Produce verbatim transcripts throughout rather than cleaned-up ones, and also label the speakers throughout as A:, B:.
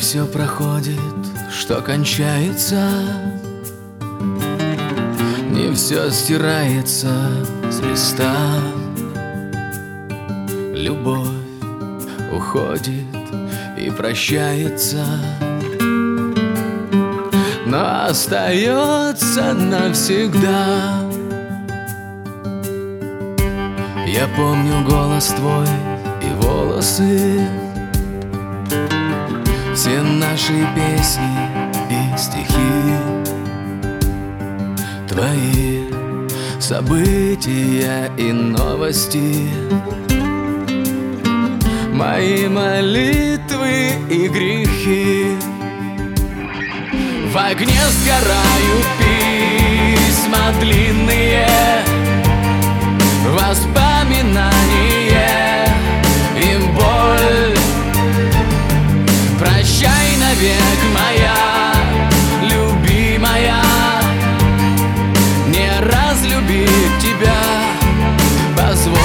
A: все проходит, что кончается, не все стирается с листа. Любовь уходит и прощается, но остается навсегда. Я помню голос твой и волосы, все наши песни и стихи, твои события и новости, мои молитвы и грехи. В огне сгорают письма длинные, воспоминания и боль. Прощай навек, моя любимая, не разлюбить тебя позволь.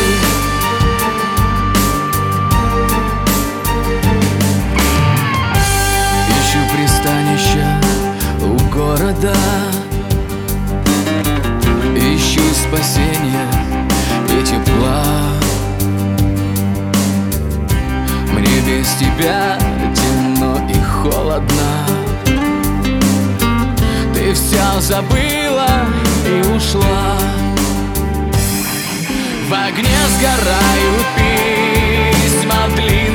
A: Ищу пристанища у города, ищу спасения и тепла. Мне без тебя темно и холодно. Ты все забыла и ушла. В огне сгорают письма длинные,